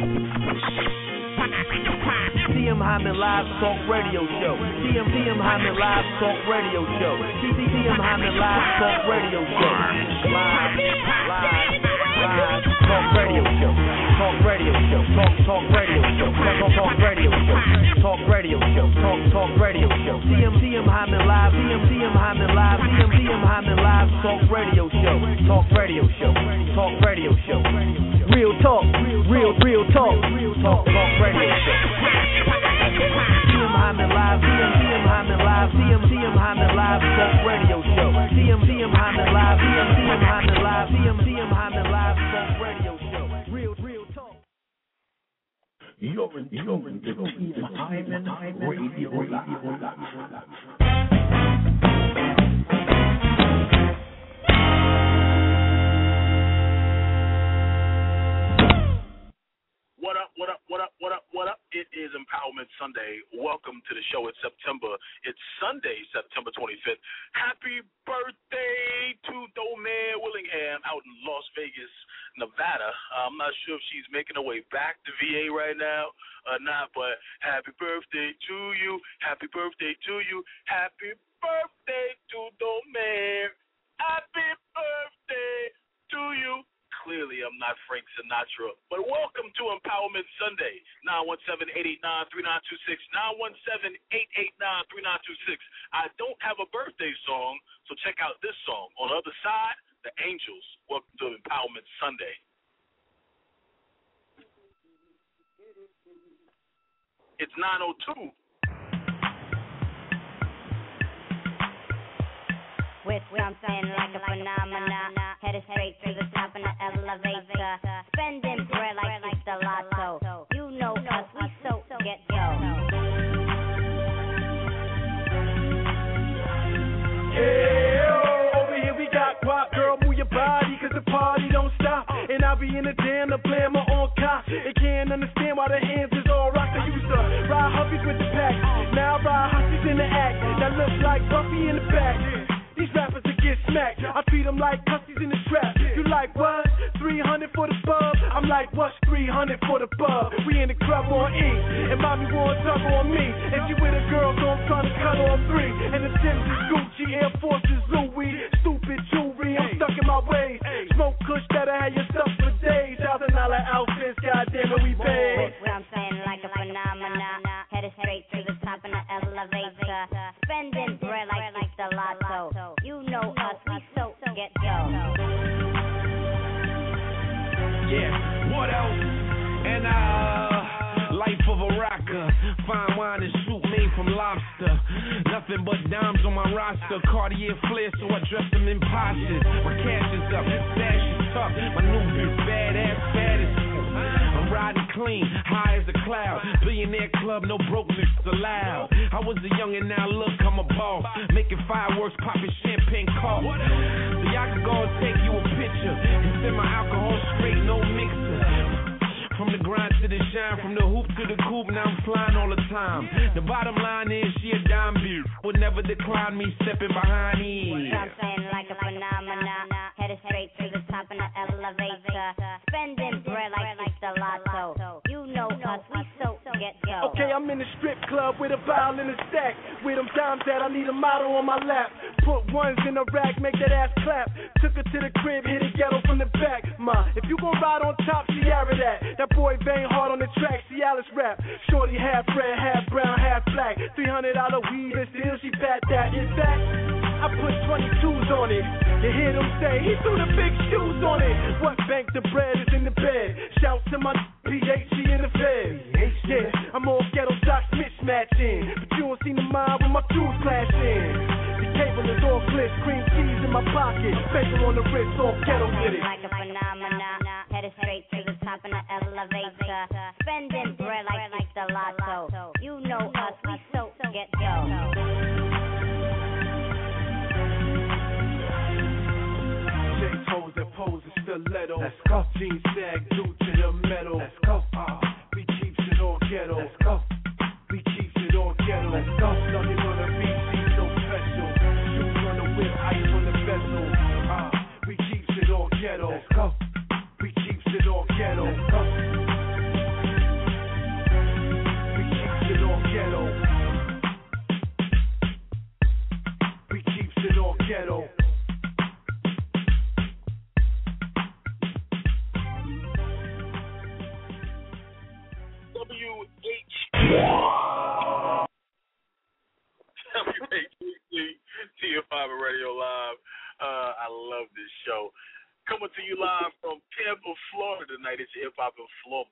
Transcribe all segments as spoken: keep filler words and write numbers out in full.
T M Hyman Live Talk Radio Show. T M T M Hyman Live Talk Radio Show. T M Hyman Live Talk Radio Show. Live, live, live Talk Radio Show. Talk Radio Show. Talk Talk Radio Show. Talk Talk Radio Show. Talk Radio Show. Talk Talk Radio Show. T M T M Hyman Live. T M T M Hyman Live. T M T M Hyman Live Talk Radio Show. Talk Radio Show. Talk Radio Show. Real talk. Real real talk. Talk Talk Radio Show. T M Hyman Live, T M T M Hyman Live, T M T M Hyman Live Talk Radio Show. T M T M Hyman Live, T M T M Hyman Live, T M T M Hyman Live Talk Radio Show. Real, real talk. You're in tune to T M Hyman Radio Live. What up, what up, what up, what up, what up? It is Empowerment Sunday. Welcome to the show. It's September. It's Sunday, September twenty-fifth. Happy birthday to Domare Willingham out in Las Vegas, Nevada. I'm not sure if she's making her way back to V A right now or not, but happy birthday to you. Happy birthday to you. Happy birthday to Domare. Happy birthday to you. Clearly, I'm not Frank Sinatra, but welcome to Empowerment Sunday, nine one seven, eight eight nine, three nine two six, nine one seven, eight eight nine, three nine two six. I don't have a birthday song, so check out this song. On the other side, The Angels. Welcome to Empowerment Sunday. It's nine oh two. With something like a phenomenon, headed straight to the top of the elevator, spending bread like it's the lotto. You know us, we so get yo. Yeah, over here we got guap, girl, move your body, cause the party don't stop. And I'll be in the jam to blame my own cop. They can't understand why the hands is all rock. I used to ride hubbies with the pack, now I ride hussies in the act. That looks like Buffy in the back. These rappers that get smacked, I treat them like cussies in the strap. You like what? three hundred for the bub? I'm like, what's three hundred for the bub? We in the club on E, and mommy won't tug on me. And she with a girl, so I'm trying to cut on three. And the Timbs is Gucci, Air Forces Louis, stupid jewelry, I'm stuck in my ways. Smoke kush that'll have you stuck for days. Thousand dollar outfits, goddamn it, we pay. What I'm saying, like a phenomenon, headed straight to the top of the elevator, spending bread like it's the lotto. You know us, we so get yo. Yeah, what else? And uh, life of a rocker, fine wine and soup made from lobster. Nothing but dimes on my roster, Cartier flare, so I dress them in postures. My cash is up, stash is tough. My new bitch badass, fat as I'm riding clean, high as a cloud. Billionaire club, no brokenness allowed. I was a young and now look, I'm a boss. Making fireworks, popping champagne corks. So y'all can go and take you a picture and send my alcohol straight, no mixer. From the grind to the shine, from the hoop to the coop, now I'm flying all the time. The bottom line is she a dime beer, would never decline me stepping behind me. Something like a phenomenon, headed straight to the top of the elevator, spending bread like it's the lotto. You know us, we so get yo. Okay, I'm in the strip club with a vial in a stack. With them dimes that I need a model on my lap. Put ones in a rack, make that ass clap. Took her to the crib, hit a ghetto from the back. Ma, if you gon' ride on top, Sierra that. That boy Vane hard on the track, Cialis rap. Shorty half red, half brown, half black. three hundred dollar weed and still she fat that. In fact, I put twenty-twos on it. You hear them say, he threw the big shoes on it. What bank the bread is in the bed? Shout to my P H C in the fed. Yeah, I'm all ghetto socks mismatching. But you don't seem to mind when my shoes clashing. The cable is all clips, cream cheese in my pocket. Paper on the wrist, all ghetto with it. Like a phenomenon, headed straight to the top of the elevator, spending bread like it's the lotto. You know us, we so get yo. J-toes and pose and stiletto. Let's go. Jeans sag, due to the metal. Let's go. Uh, we keeps it all ghetto. Let's go. We keeps it all ghetto. Let's go. Nothing on the beach, she's so special. Shoes on the whip, ice on the vessel. Uh, we keeps it all ghetto. Let's go. We keeps it all ghetto. Let's go. you live from Tampa, Florida tonight. It's Hip Hop Informer.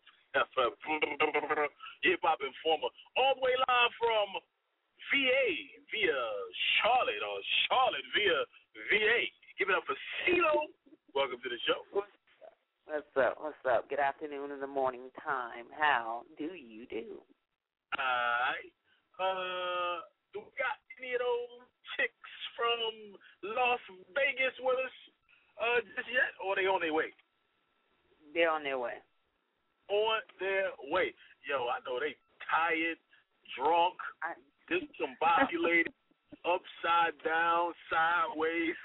Hip Hop Informer. All the way live from V A via Charlotte or Charlotte via V A. Give it up for CeeLo. Welcome to the show. What's up? What's up? Good afternoon in the morning time. How do you do? Alright. Uh, do we got any of those chicks from Las Vegas with us uh, just yet, or are they on their way? They're on their way. On their way. Yo, I know they tired, drunk, I... discombobulated, upside down, sideways.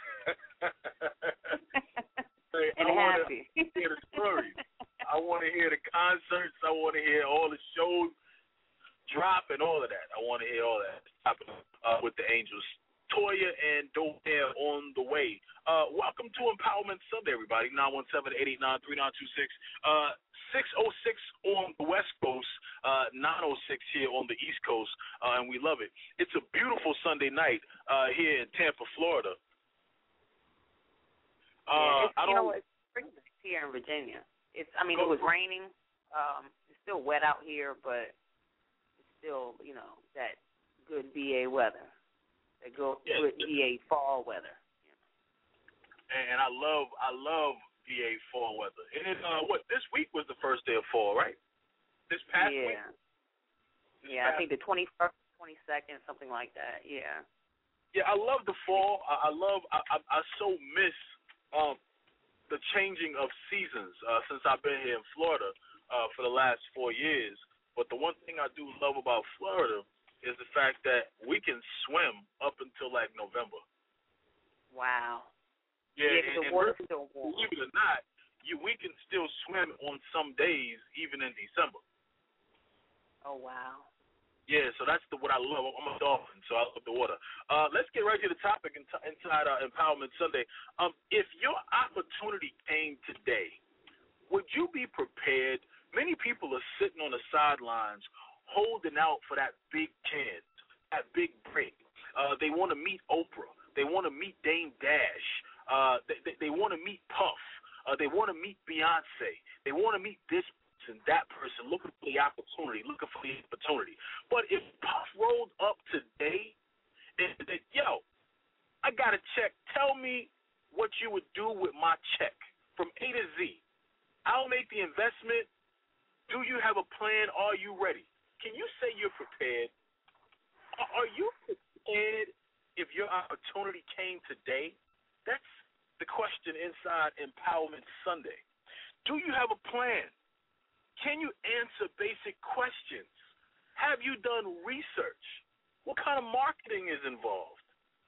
Hey, and I want happy. to hear the stories. I want to hear the concerts. I want to hear all the shows drop and all of that. I want to hear all that uh, with the Angels. Toya and Dohair on the way. Uh, welcome to Empowerment Sunday, everybody. nine one seven, eight eight nine, three nine two six. Uh, six oh six on the West Coast, uh, nine oh six here on the East Coast, uh, and we love it. It's a beautiful Sunday night uh, here in Tampa, Florida. Uh, yeah, I you don't, know, it's pretty nice here in Virginia. It's, I mean, it was raining. Um, it's still wet out here, but it's still, you know, that good V A weather. That good, yeah, good V A fall weather. You know. And I love, I love V A fall weather. And it, uh, what this week was the first day of fall, right? This past yeah. week. This yeah, past I think the twenty-first, twenty-second, something like that. Yeah. Yeah, I love the fall. I, I love. I, I, I so miss um, the changing of seasons uh, since I've been here in Florida uh, for the last four years. But the one thing I do love about Florida is the fact that we can swim up until like November. Wow. Yeah, yeah and, the and water's still warm. Believe it or not, you we can still swim on some days, even in December. Oh wow. Yeah, so that's the what I love. I'm a dolphin, so I love the water. Uh, let's get right to the topic in t- inside uh, Empowerment Sunday. Um, if your opportunity came today, would you be prepared? Many people are sitting on the sidelines holding out for that big chance, that big break. Uh, they want to meet Oprah. They want to meet Dame Dash. Uh, they they, they want to meet Puff. Uh, they want to meet Beyonce. They want to meet this person, that person, looking for the opportunity, looking for the opportunity. But if Puff rolled up today and said, yo, I got a check. Tell me what you would do with my check from A to Z. I'll make the investment. Do you have a plan? Are you ready? Can you say you're prepared? Are you prepared if your opportunity came today? That's the question inside Empowerment Sunday. Do you have a plan? Can you answer basic questions? Have you done research? What kind of marketing is involved?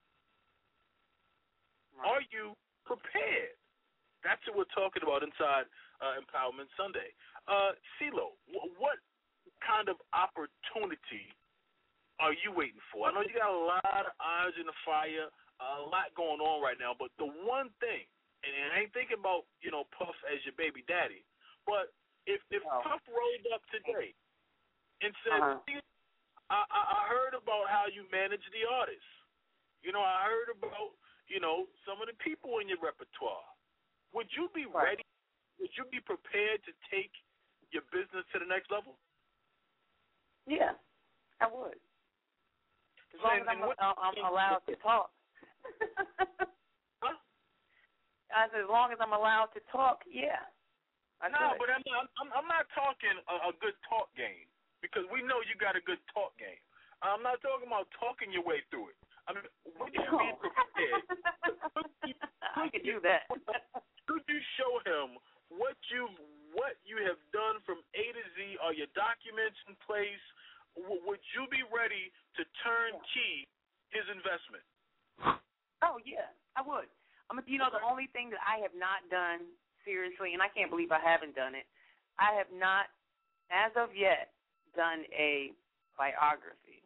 Are you prepared? That's what we're talking about inside uh, Empowerment Sunday. Uh, CeeLo, what kind of opportunity are you waiting for? I know you got a lot of irons in the fire, a lot going on right now, but the one thing, and I ain't thinking about, you know, Puff as your baby daddy, but if if oh. Puff rolled up today and said, uh-huh. I, I heard about how you manage the artists. You know, I heard about, you know, some of the people in your repertoire. Would you be right. ready? Would you be prepared to take your business to the next level? Yeah, I would. As long and, as I'm, what, I'm allowed to talk. Huh? I said, as long as I'm allowed to talk, yeah. I no, could. but I'm not, I'm, I'm not talking a, a good talk game, because we know you got a good talk game. I'm not talking about talking your way through it. I mean, would you be prepared? could you, I could do that. Could you show him what you what you have done from A to Z? Are your documents in place? W- would you be ready to turn key his investment? Oh yeah, I would. I mean, you know, the only thing that I have not done seriously, and I can't believe I haven't done it, I have not, as of yet, done a biography.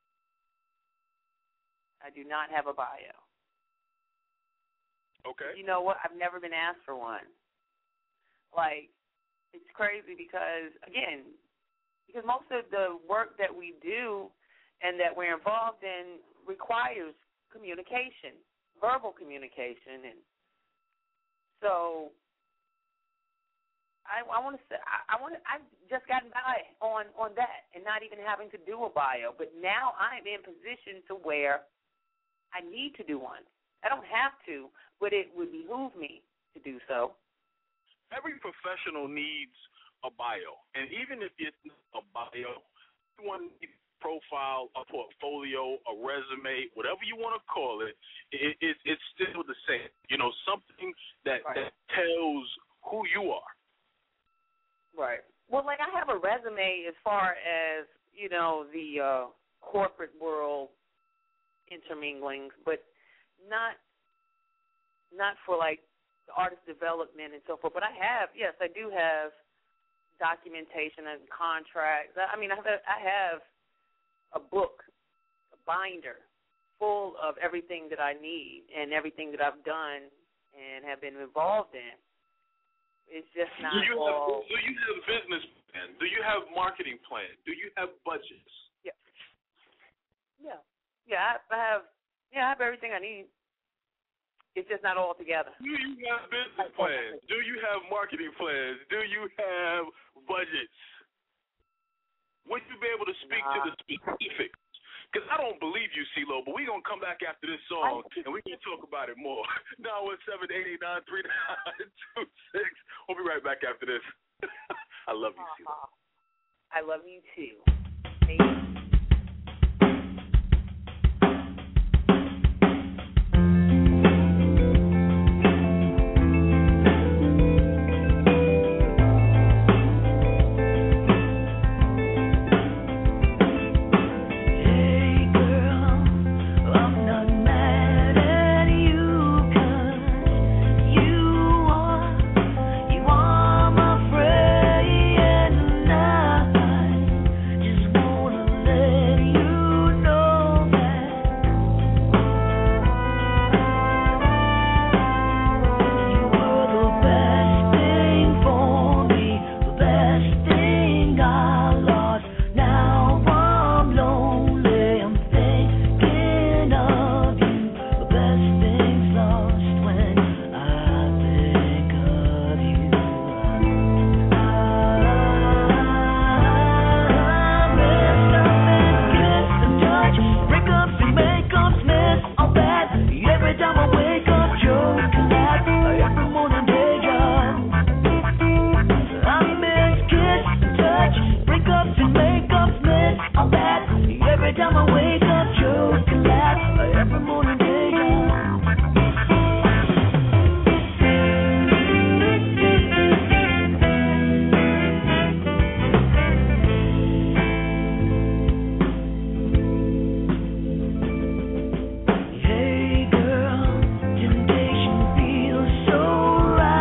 I do not have a bio. Okay. You know what? I've never been asked for one. Like, it's crazy because, again, because most of the work that we do and that we're involved in requires communication, verbal communication. And so I, I want to say I, I want to. I've just gotten by on on that and not even having to do a bio. But now I'm in position to where I need to do one. I don't have to, but it would behoove me to do so. Every professional needs a bio, and even if it's not a bio, everyone needs a profile, a portfolio, a resume, whatever you want to call it. It, it it's still the same. You know, something that, right. that tells who you are. Right. Well, like I have a resume as far as, you know, the uh, corporate world intermingling, but not not for like artist development and so forth. But I have, yes, I do have documentation and contracts. I mean, I have, I have a book, a binder, full of everything that I need and everything that I've done and have been involved in. It's just not do you all. Have, do you have business plan? Do you have marketing plan? Do you have budgets? Yeah. Yeah. Yeah, I have. Yeah, I have everything I need. It's just not all together. Do you have business plans? Do you have marketing plans? Do you have budgets? Would you be able to speak nah. to the specifics? Because I don't believe you, CeeLo, but we're going to come back after this song, and we're going to talk about it more. nine one seven, eight eight nine, three nine two six. We'll be right back after this. I love you, CeeLo. I love you, too. Thank you.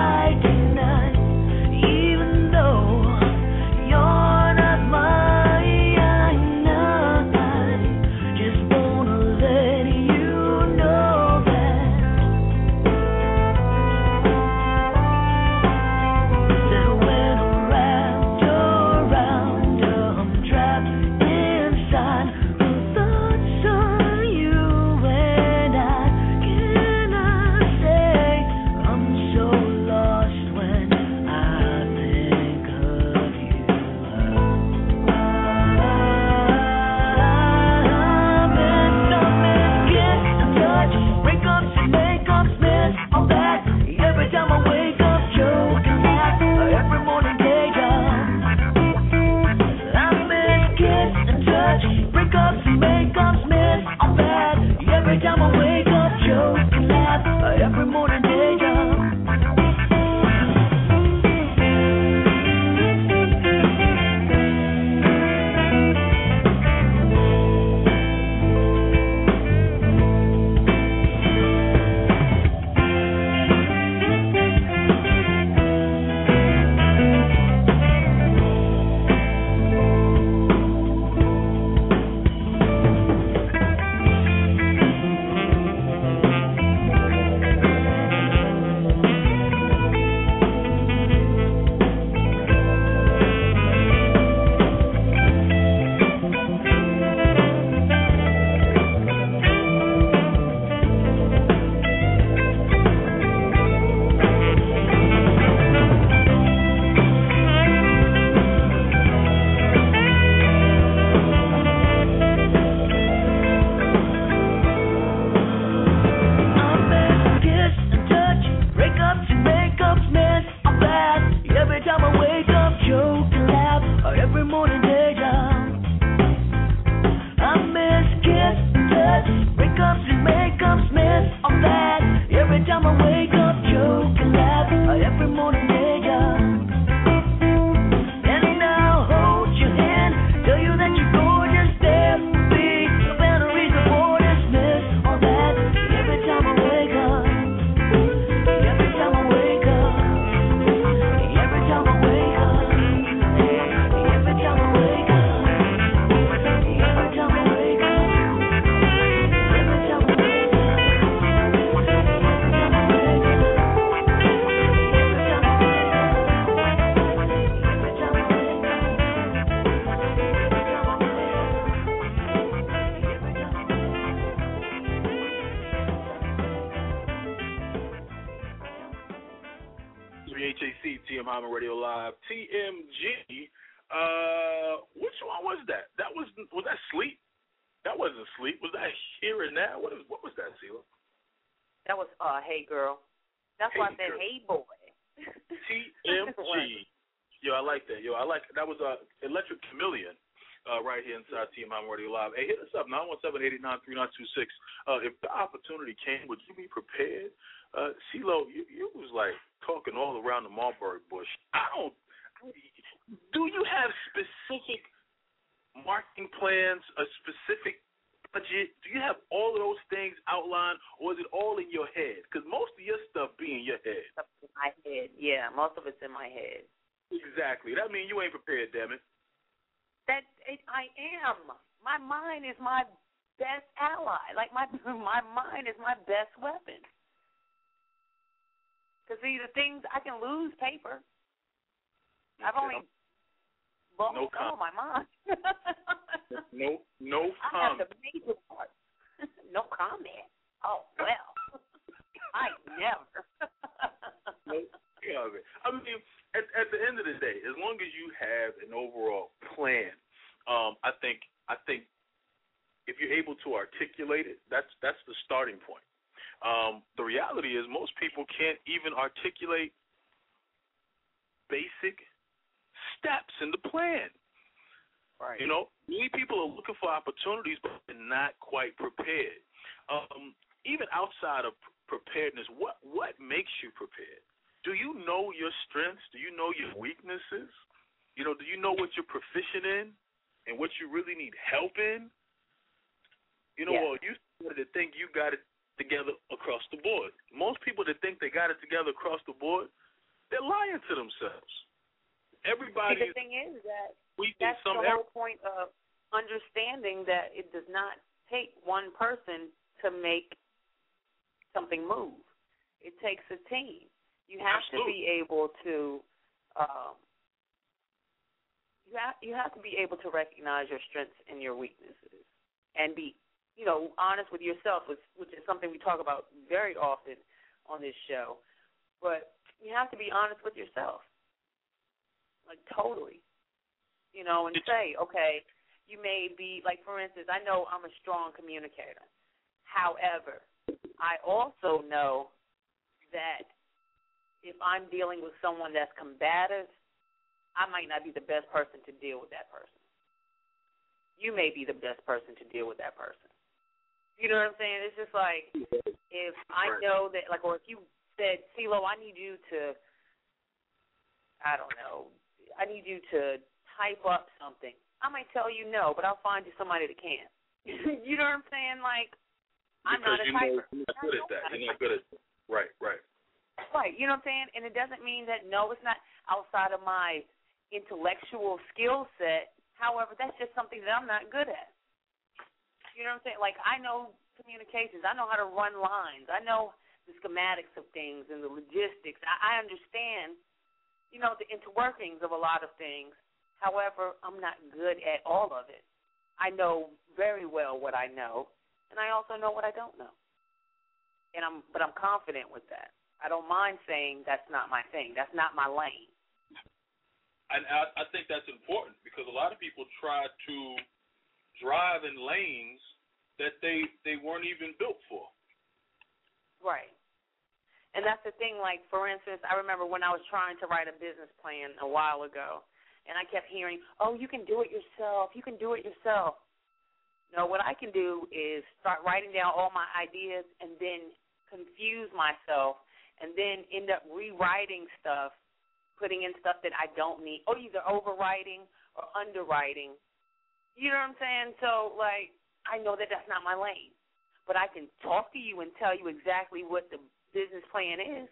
You're not mine. T M G. Uh, which one was that? That was was that Sleep? That wasn't Sleep. Was that Here and Now? What, is, what was that, Sheila? That was uh, Hey Girl. That's Hey why I said Girl. Hey Boy. T M G. Yo, I like that. Yo, I like that was uh, Electric Chameleon. Uh, right here inside T M Hyman Radio Live. Hey, hit us up, nine one seven, eight eight nine, three nine two six. Uh, if the opportunity came, would you be prepared? Uh, CeeLo, you, you was like talking all around the Marlboro bush. I don't, do you have specific marketing plans, a specific budget? Do you have all of those things outlined, or is it all in your head? Because most of your stuff be in your head. In my head, yeah, most of it's in my head. Exactly. That means you ain't prepared, damn it. That it, I am. My mind is my best ally. Like my my mind is my best weapon. Because see, the things I can lose paper. I've only lost no some of my mind. no, no I comment. have the major part. No comment. Oh well, I never. no comment. I mean. At, at the end of the day, as long as you have an overall plan, um, I think I think if you're able to articulate it, that's that's the starting point. Um, the reality is most people can't even articulate basic steps in the plan. Right. You know, many people are looking for opportunities, but they're not quite prepared. Um, even outside of preparedness, what what makes you prepared? Do you know your strengths? Do you know your weaknesses? You know, do you know what you're proficient in and what you really need help in? You know, yeah. well, you started to think you got it together across the board. Most people that think they got it together across the board, they're lying to themselves. Everybody. See, the thing is that we that's some the whole point of understanding that it does not take one person to make something move. It takes a team. You have Absolutely. to be able to, um, you have you have to be able to recognize your strengths and your weaknesses, and be, you know, honest with yourself, which, which is something we talk about very often on this show. But you have to be honest with yourself, like totally, you know, and say, okay, you may be like, for instance, I know I'm a strong communicator. However, I also know that if I'm dealing with someone that's combative, I might not be the best person to deal with that person. You may be the best person to deal with that person. You know what I'm saying? It's just like if I know that, like, or if you said, CeeLo, I need you to, I don't know, I need you to type up something. I might tell you no, but I'll find you somebody that can. You know what I'm saying? Like, I'm because not a you typer. know, you're not good at that. You're not good at that. Right, right. Right, you know what I'm saying? And it doesn't mean that, no, it's not outside of my intellectual skill set. However, that's just something that I'm not good at. You know what I'm saying? Like, I know communications. I know how to run lines. I know the schematics of things and the logistics. I, I understand, you know, the interworkings of a lot of things. However, I'm not good at all of it. I know very well what I know, and I also know what I don't know. And I'm, but I'm confident with that. I don't mind saying that's not my thing. That's not my lane. And I, I think that's important because a lot of people try to drive in lanes that they, they weren't even built for. Right. And that's the thing, like, for instance, I remember when I was trying to write a business plan a while ago, and I kept hearing, oh, you can do it yourself. You can do it yourself. No, what I can do is start writing down all my ideas and then confuse myself and then end up rewriting stuff, putting in stuff that I don't need, or either overwriting or underwriting. You know what I'm saying? So, like, I know that that's not my lane. But I can talk to you and tell you exactly what the business plan is.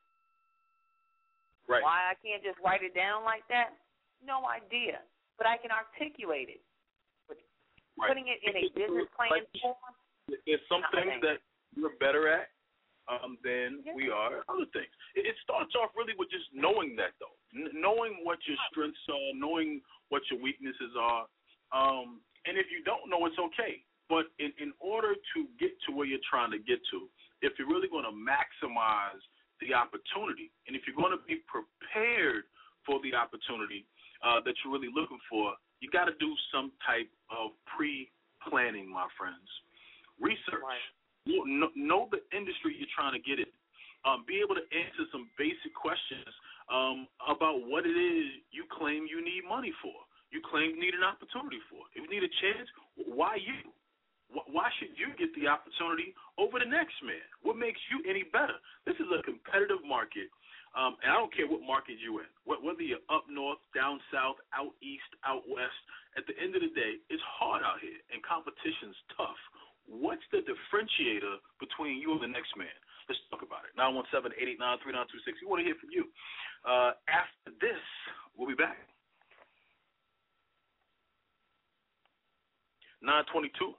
Right. Why I can't just write it down like that? No idea. But I can articulate it. But right. Putting it in a business plan form. There's some things that you're better at um, than yeah. we are at other things. It, it starts off really with just knowing that, though. N- knowing what your strengths are, knowing what your weaknesses are. Um, and if you don't know, it's okay. But in, in order to get to where you're trying to get to, if you're really going to maximize the opportunity, and if you're going to be prepared for the opportunity uh, that you're really looking for, you got to do some type of pre-planning, my friends. Research. Right. Know, know the industry you're trying to get in. Um, be able to answer some basic questions um, about what it is you claim you need money for. You claim you need an opportunity for. If you need a chance, why you? Why should you get the opportunity over the next man? What makes you any better? This is a competitive market, um, and I don't care what market you're in, whether you're up north, down south, out east, out west. At the end of the day, it's hard out here, and competition's tough. What's the differentiator between you and the next man? Let's talk about it. nine one seven, eight eight nine, three nine two six. We want to hear from you. Uh, after this, we'll be back. nine twenty-two.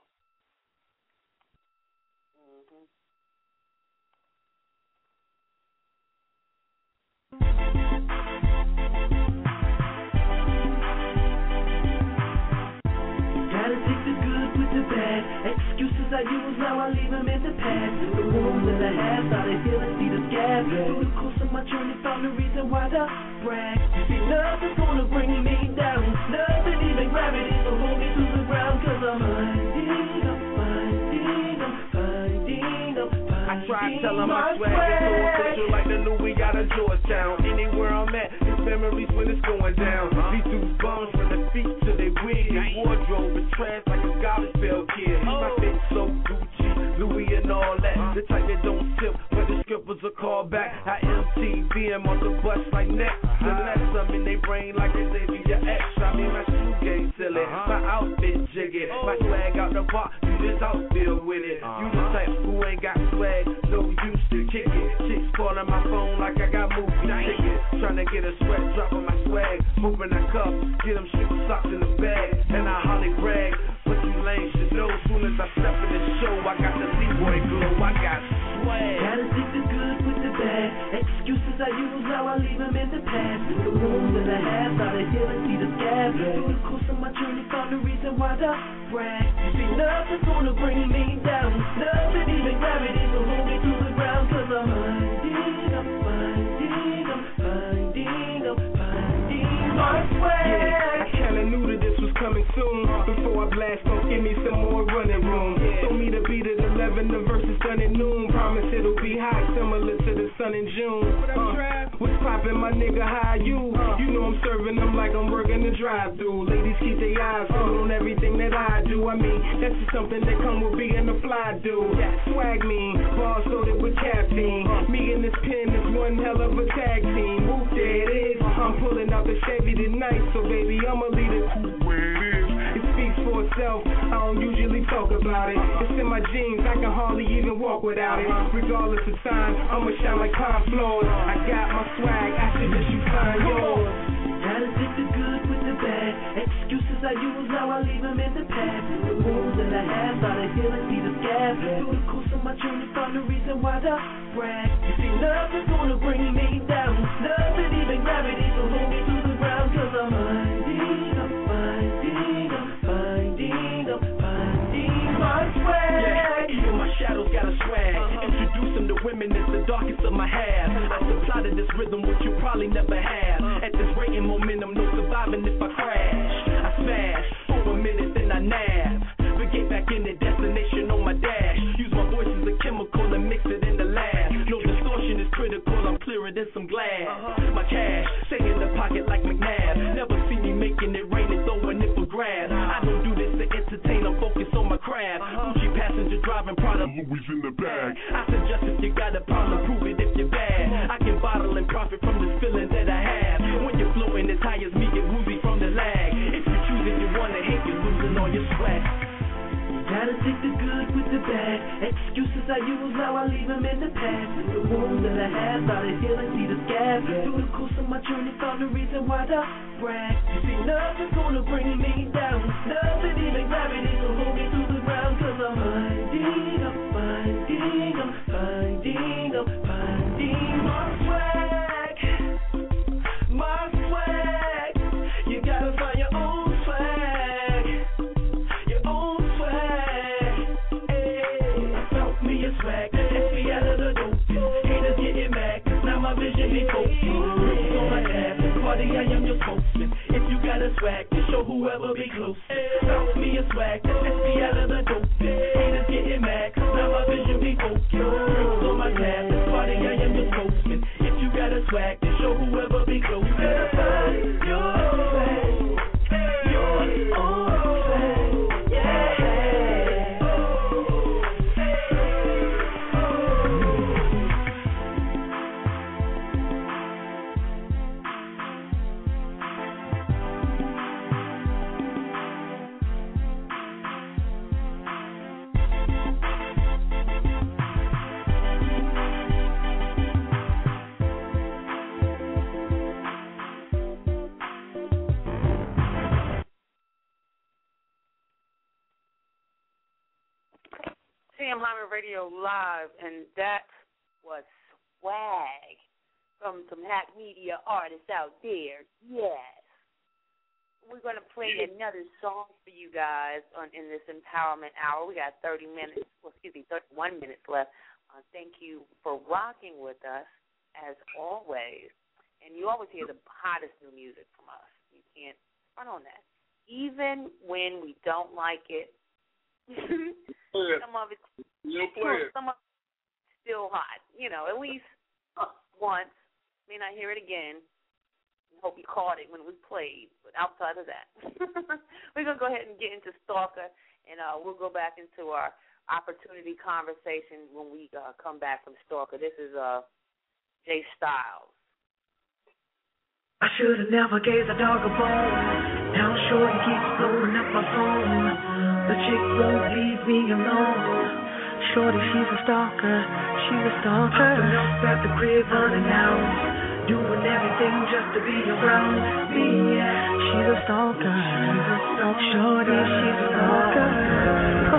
Excuses I use, now I leave them in the past. The wounds and the half, started healing, see the scab. Through the course of my journey, found the reason why to brag. You see, nothing's gonna bring me down. Nothing, even gravity, so hold me to the ground. Cause I'm finding, I'm finding, I'm finding, I'm finding. I try to tell them my swag is so official like the Louis out of Georgetown. Anywhere I'm at, it's memories when it's going down. These dudes bums from the feet to their wig. Their wardrobe is trash like a garbage pail kid. My fit so Gucci, Louis and all that. The type that don't sip, but the strippers are called back. I M T V M on the bus like next. Unless I'm in their brain like a Xavier X. I mean my shoe game silly, my outfit jiggy. My swag out the bar, you just out feel with it. You the type who ain't got swag, no use to kick it. Chicks calling my phone like I got movie tickets. Trying to get a sweat, dropping my swag. Moving that cup, get them shoe socks in the bag. And I holly brag, but you lame should know. Soon as I step in the show, I got the Leroy glow, I got swag. Got addicted good with the bad. Excuses I use, now I leave them in the past. The wounds and the half, started healing, see the scab. Through the course of my journey, found the reason why to brag. You see, nothing's gonna bring me down. Nothing, even gravity, so hold me to the ground. Cause I'm finding, I'm finding, I'm finding, I'm finding my swag. Yeah, I kinda knew that this was coming soon. Before I blast off, give me some more running room. Told me to beat at eleven, the verses done at noon. Promise it'll be hot, similar to the sun in June. Uh, what's poppin', my nigga, how you? You know I'm serving them like I'm working the drive-thru. Ladies keep their eyes on everything that I do. I mean, that's just something that come with being a fly dude. Swag me, bars loaded with caffeine. Me and this pen is one hell of a tag team. Whoop, there it is. I'm pulling out the Chevy tonight, so baby, I'ma leave it where it is. It speaks for itself, I don't usually talk about it. It's in my jeans, I can hardly even walk without it. Regardless of time, I'ma shine like pine floors. I got my swag, I suggest you find yours. Got addicted good with the bad. Excuses I use, now I leave them in the past. The wounds and the half, started healing, see the scab. Through the course of my journey, found the reason why to brag. You see, nothing's gonna bring me down. Nothing, even gravity, so hold me to the ground. Cause I'm finding, I'm finding, I'm finding, I'm finding my swag. Yeah, even my shadows got a swag. Uh-huh. Introducing the women is the darkest of my half. I supply to this rhythm which you probably never have. At this rate and momentum, no surviving if I crash. I smash for a minute, then I nab. But get back in the destination on my dash. Use my voice as a chemical and mix it in the lab. No distortion is critical, I'm clearer than some glass. My cash, stay in the pocket like McNabb. Never see me making it rain and throwing it for grabs. I don't do this to entertain, I'm focused on my craft. Gucci passenger driving product, Louis in the bag. I suggest if you got a problem, prove it if you're bad. I can bottle and profit from this feeling that I have. When you're floating as high as me, get woozy from the lag. If you choose and you wanna hate, you're losing all your sweat. Got addicted good with the bad. Excuses I use, now I leave them in the past. The wounds and the half, started healing, see the scab. Through the course of my journey, found the reason why to brag. You see, nothing's gonna bring me down. Nothing, even gravity, so hold me to the ground. Cause I'm finding, I'm finding, I'm finding, I'm finding my swag. My swag. You gotta find your own swag. Your own swag. Hey, I found me a swag. S P out of the dope. Haters getting mad, cause now my vision be focused. Roots on my ass, party I got a swag to show whoever be close. Bounce me a swag that's sexy out of the dope. Haters getting mad cause now my vision be focused. Drinks on my tab, this party I am the spokesman. If you got a swag to show whoever be close. Better find your swag, your own swag, yeah. T M Hyman Radio Live, and that was swag from some hack media artists out there. Yes. We're going to play another song for you guys on in this empowerment hour. We got thirty minutes, well, excuse me, thirty-one minutes left. Uh, thank you for rocking with us, as always. And you always hear the hottest new music from us. You can't front on that. Even when we don't like it, some of it's some of it's still hot. You know, at least once. May not hear it again. Hope you caught it when it was played. But outside of that, we're gonna go ahead and get into Stalker, and uh, we'll go back into our opportunity conversation when we uh, come back from Stalker. This is uh, Jay Styles. I should have never gave the dog a bone. Now shorty keeps blowing up my phone. The chick won't leave me alone. Shorty, she's a stalker. She's a stalker. Up and up at the crib unannounced, doing everything just to be around me. She's a stalker. She's a stalker. Shorty, she's a stalker. Oh,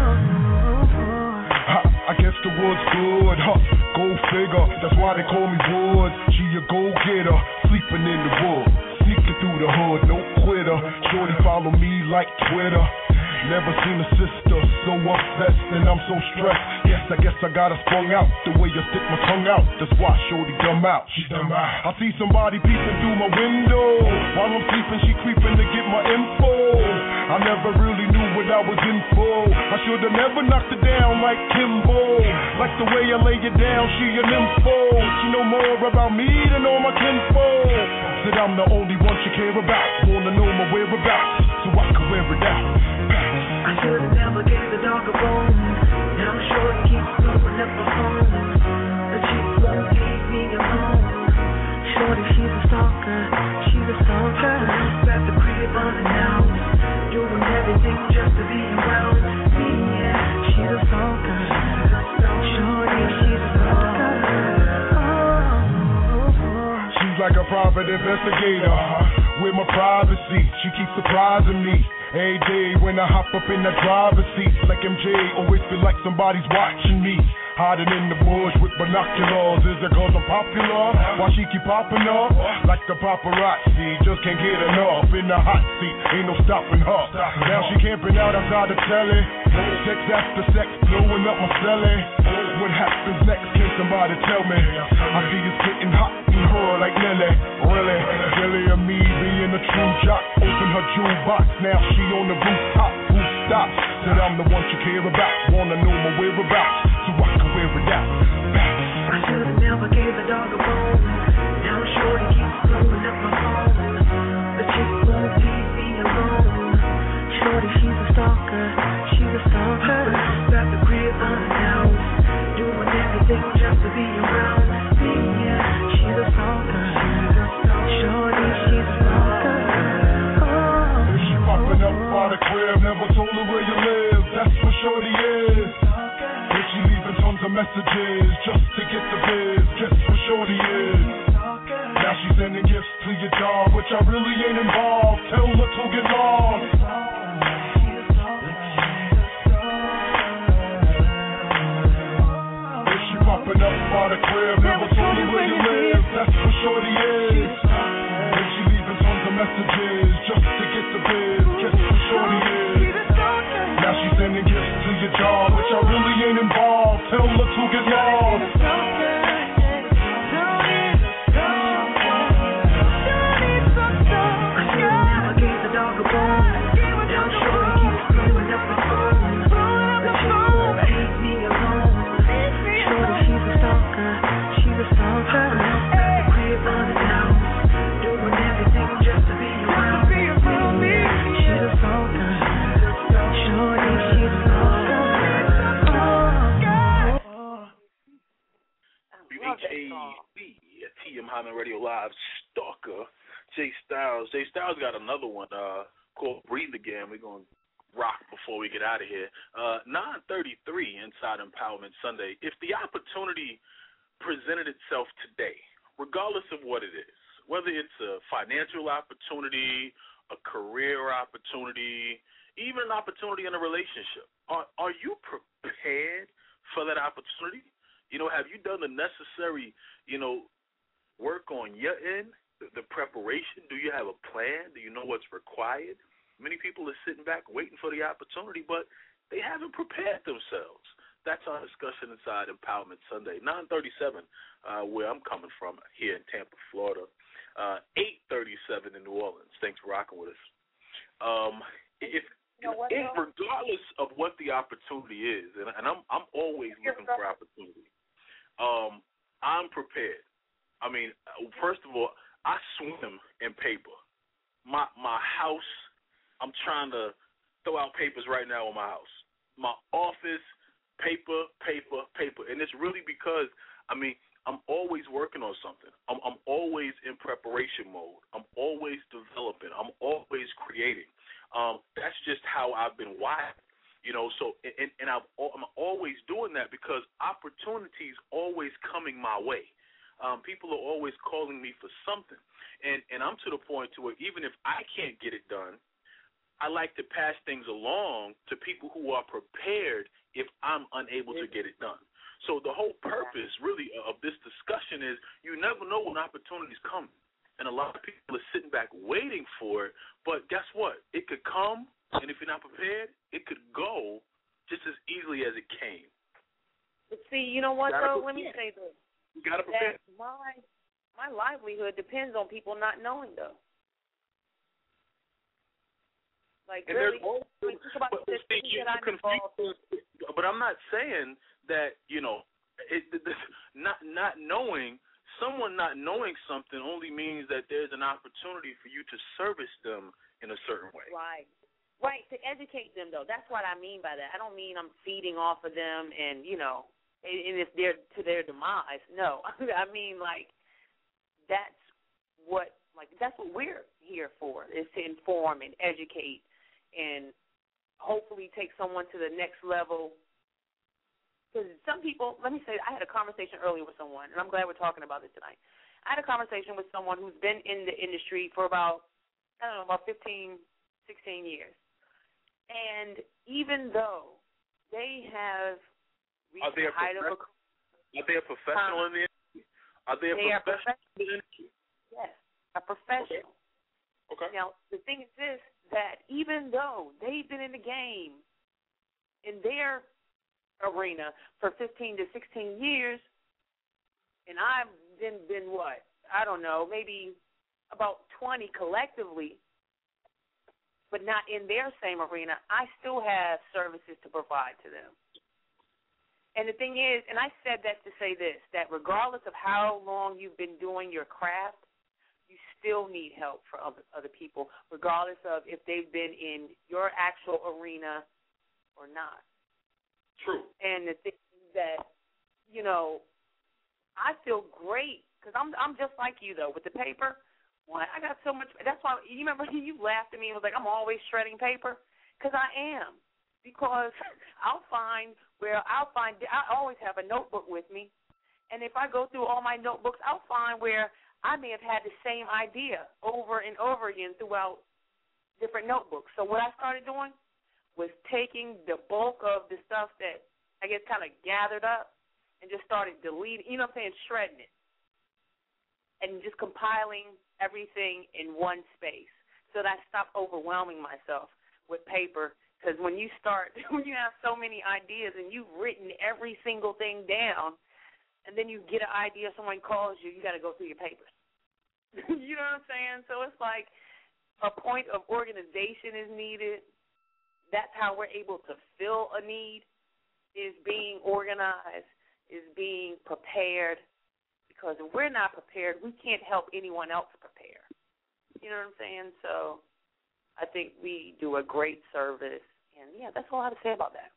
oh, oh. I, I guess the wood's good, huh? Go figure. That's why they call me Woods. She a go-getter, sleeping in the woods, sneaking through the hood, no quitter. Shorty follow me like Twitter. Never seen a sister so obsessed, and I'm so stressed. Yes, I guess I got her sprung out the way you stick my tongue out. That's why Shorty dumb out. She dumb out. I see somebody peeping through my window while I'm sleeping. She creeping to get my info. I never really knew what I was in for. I should have never knocked her down like Kimbo. Like the way I lay it down, she an info. She know more about me than all my kinfolk. Said I'm the only one she care about. Wanna know my whereabouts so I can wear it out. I should have never gave the dog a bone. Now shorty keeps blowing up my phone. The chick won't leave me alone. Shorty, she's a stalker. She's a stalker. Up at the crib unannounced, doing everything just to be around me. She's a stalker. Shorty, she's a stalker. Oh, oh, oh. She's like a private investigator, uh-huh. With my privacy, she keeps surprising me. Every day when I hop up in that driver's seat, like M J, always feel like somebody's watching me. Hiding in the bush with binoculars. Is it cause I'm popular? Why she keep popping up? Like the paparazzi, just can't get enough. In the hot seat, ain't no stopping her. Now she camping out outside the telly. Sex after sex, blowing up my celly. What happens next? Can somebody tell me? I see it's getting hot in her like Nelly. Really? Jelly of me being a true jock. Open her jukebox, now she on the rooftop. Who stops? Said I'm the one she care about. Wanna know my whereabouts so I can wear it out. I should have never gave the dog a bone. Now shorty keeps blowing up my phone. The chick won't leave me alone. Shorty, she's a stalker. She's a stalker. Got the crib unannounced, doing everything just to be around me. She's a stalker. Shorty, she's a stalker. Oh, she popping up by the crib, never told her where you live. That's what Shorty is. But she leaving tons of messages just to get the biz. Guess what Shorty is. Now she's sending gifts to your dog, which I really ain't involved. Tell her to get lost. If she popping up by the crib, never told her where you live. That's what Shorty is. And she leaving tons of messages just to get the biz. Guess what Shorty is. Now she's sending gifts to your job, which I really ain't involved. Tell her to get lost. I should have never Live stalker, Jay Styles. Jay Styles got another one uh, called Breathe Again. We're going to rock before we get out of here. Uh, nine thirty-three Inside Empowerment Sunday. If the opportunity presented itself today, regardless of what it is, whether it's a financial opportunity, a career opportunity, even an opportunity in a relationship, are, are you prepared for that opportunity? You know, have you done the necessary, you know, work on your end, the, the preparation? Do you have a plan? Do you know what's required? Many people are sitting back waiting for the opportunity, but they haven't prepared themselves. That's our discussion inside Empowerment Sunday. nine thirty-seven, uh, where I'm coming from here in Tampa, Florida. Uh, eight thirty-seven in New Orleans. Thanks for rocking with us. Um, if, you know what, if regardless of what the opportunity is, and, and I'm I'm always looking for opportunity, um, I'm prepared. I mean, first of all, I swim in paper. My my house, I'm trying to throw out papers right now in my house. My office, paper, paper, paper. And it's really because, I mean, I'm always working on something. I'm, I'm always in preparation mode. I'm always developing. I'm always creating. Um, that's just how I've been wired. You know, so, and, and I've, I'm always doing that because opportunities always coming my way. Um, people are always calling me for something. And, and I'm to the point to where even if I can't get it done, I like to pass things along to people who are prepared if I'm unable to get it done. So the whole purpose, really, of this discussion is you never know when opportunities come. And a lot of people are sitting back waiting for it. But guess what? It could come, and if you're not prepared, it could go just as easily as it came. But see, you know what, though? Let me say this. You got to prepare. My, my livelihood depends on people not knowing, though. Like, and really, also, think about but, this see, you, that I'm involved in. But I'm not saying that, you know, it, it, not not knowing, someone not knowing something only means that there's an opportunity for you to service them in a certain way. Right. Right, to educate them, though. That's what I mean by that. I don't mean I'm feeding off of them and, you know, and if they're to their demise. No. I mean, like, that's what, like, that's what we're here for, is to inform and educate and hopefully take someone to the next level. Because some people, let me say, I had a conversation earlier with someone, and I'm glad we're talking about this tonight. I had a conversation with someone who's been in the industry for about, I don't know, about fifteen, sixteen years. And even though they have reached the height of a Are they a professional um, in the industry? Are they a they professional in the industry? Yes, a professional. Okay. Okay. Now, the thing is this, that even though they've been in the game in their arena for fifteen to sixteen years, and I've been, been what? I don't know, maybe about twenty collectively, but not in their same arena, I still have services to provide to them. And the thing is, and I said that to say this, that regardless of how long you've been doing your craft, you still need help for other, other people, regardless of if they've been in your actual arena or not. True. And the thing is that, you know, I feel great because I'm I'm just like you, though, with the paper. Well, I got so much. That's why, you remember you laughed at me and was like, I'm always shredding paper? Because I am. Because I'll find where I'll find, I always have a notebook with me. And if I go through all my notebooks, I'll find where I may have had the same idea over and over again throughout different notebooks. So what I started doing was taking the bulk of the stuff that I guess kind of gathered up and just started deleting, you know what I'm saying, shredding it. And just compiling everything in one space so that I stopped overwhelming myself with paper. Because when you start, when you have so many ideas and you've written every single thing down, and then you get an idea, someone calls you, you got to go through your papers. You know what I'm saying? So it's like a point of organization is needed. That's how we're able to fill a need, is being organized, is being prepared. Because if we're not prepared, we can't help anyone else prepare. You know what I'm saying? So I think we do a great service. And, yeah, that's all I have to say about that.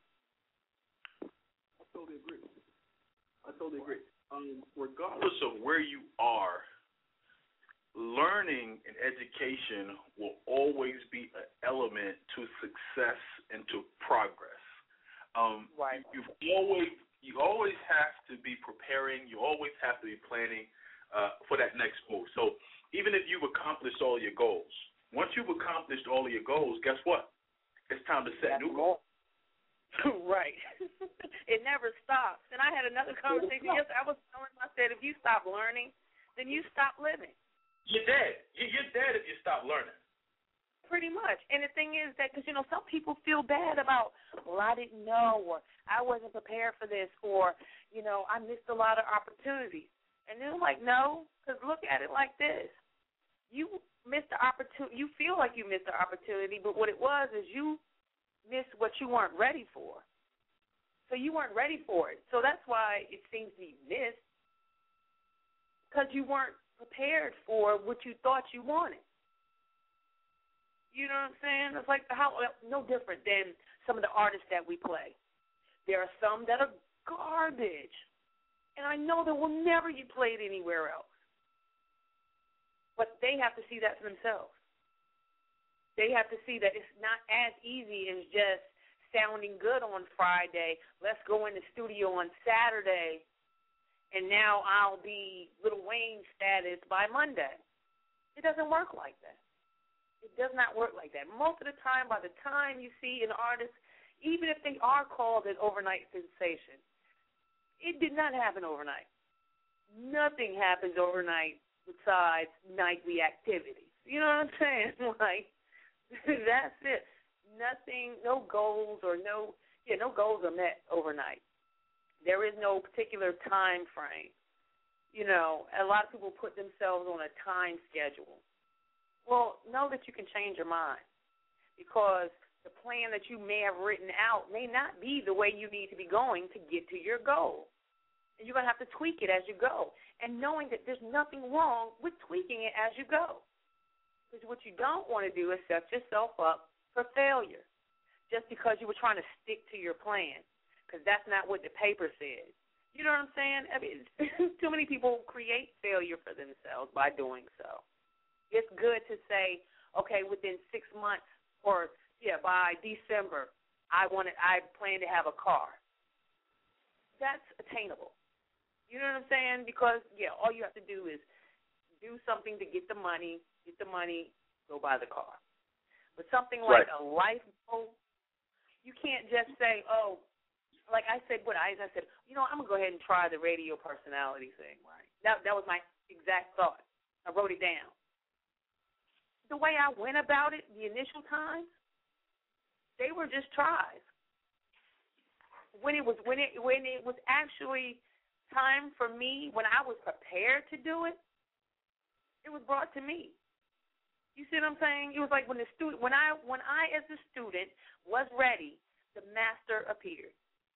I totally agree. I totally agree. Um, regardless of where you are learning and education will always be an element to success and to progress. Um, right. You, you've always you always have to be preparing. You always have to be planning uh, for that next move. So even if you've accomplished all your goals, once you've accomplished all of your goals, guess what? It's time to set That's new goals. Right. It never stops. And I had another conversation yesterday. I was telling him, I said, if you stop learning, then you stop living. You're dead. You're dead if you stop learning. Pretty much. And the thing is that, because, you know, some people feel bad about, well, I didn't know, or I wasn't prepared for this, or, you know, I missed a lot of opportunities. And they're like, no, because look at it like this. You missed the opportunity. You feel like you missed the opportunity, but what it was is you missed what you weren't ready for. So you weren't ready for it. So that's why it seems to be missed, because you weren't prepared for what you thought you wanted. You know what I'm saying? It's like how no different than some of the artists that we play. There are some that are garbage, and I know that will never get played anywhere else. But they have to see that for themselves. They have to see that it's not as easy as just sounding good on Friday. Let's go in the studio on Saturday, and now I'll be Lil Wayne status by Monday. It doesn't work like that. It does not work like that. Most of the time, by the time you see an artist, even if they are called an overnight sensation, it did not happen overnight. Nothing happens overnight besides nightly activities. You know what I'm saying? Like, that's it. Nothing, no goals or no, yeah, no goals are met overnight. There is no particular time frame. You know, a lot of people put themselves on a time schedule. Well, know that you can change your mind, because the plan that you may have written out may not be the way you need to be going to get to your goal. And you're going to have to tweak it as you go, and knowing that there's nothing wrong with tweaking it as you go. Because what you don't want to do is set yourself up for failure just because you were trying to stick to your plan, because that's not what the paper said. You know what I'm saying? I mean, too many people create failure for themselves by doing so. It's good to say, okay, within six months or, yeah, by December, I wanted, I plan to have a car. That's attainable. You know what I'm saying? Because, yeah, all you have to do is do something to get the money, get the money, go buy the car. But something like right. a life goal, you can't just say, oh, like I said, what I, I said, you know, I'm going to go ahead and try the radio personality thing, right? That, that was my exact thought. I wrote it down. The way I went about it the initial times, they were just tries. When it was when it when it was actually time for me, when I was prepared to do it, it was brought to me. You see what I'm saying? It was like when the student when I when I as a student was ready, the master appeared.